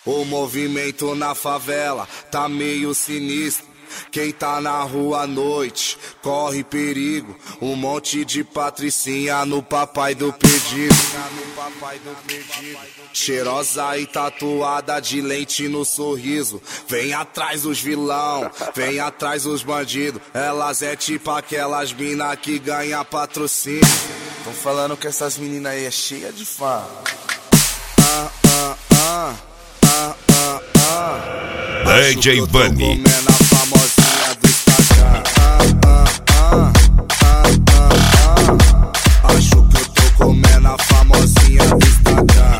O movimento na favela tá meio sinistro. Quem tá na rua à noite corre perigo. Um monte de patricinha no papai do pedido. Cheirosa e tatuada de lente no sorriso. Vem atrás os vilão, vem atrás os bandidos. Elas é tipo aquelas mina que ganha patrocínio. Tão falando que essas meninas aí é cheia de fã. DJ Vani. Acho que eu tô comendo a famosinha do Instagram.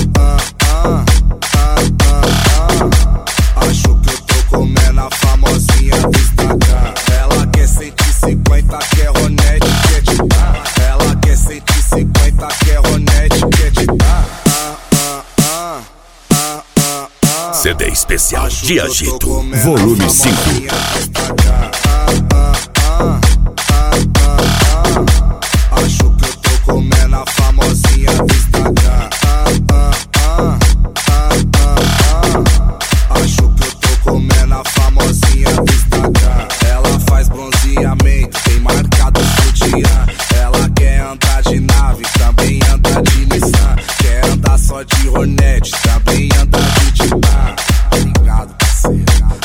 Acho que eu tô comendo a famosinha do Instagram. Ela quer 150, quer Ronete, quer te dar. Ela quer 150, quer Ronete, quer te dar. CD especial de Agito, volume 5. Acho que eu tô comendo a famosinha do Instagram. Acho que eu tô comendo a famosinha do Instagram. Ela faz bronzeamento, tem marcado sutiã. Ela quer andar de nave, também anda de Nissan. Quer andar só de Hornet, também anda de Titan. Obrigado, parceiro.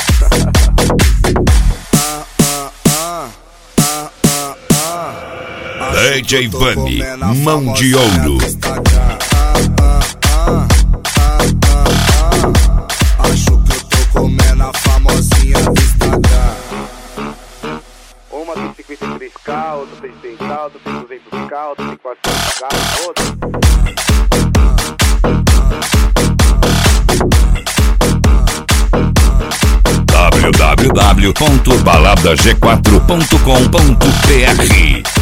DJ Vani, mão de ouro. Acho que eu tô comendo a famosinha do Instagram. Uma tem 53k, outra tem 100k, outra tem 200k, outra tem 400k, outra. www.baladag4.com.br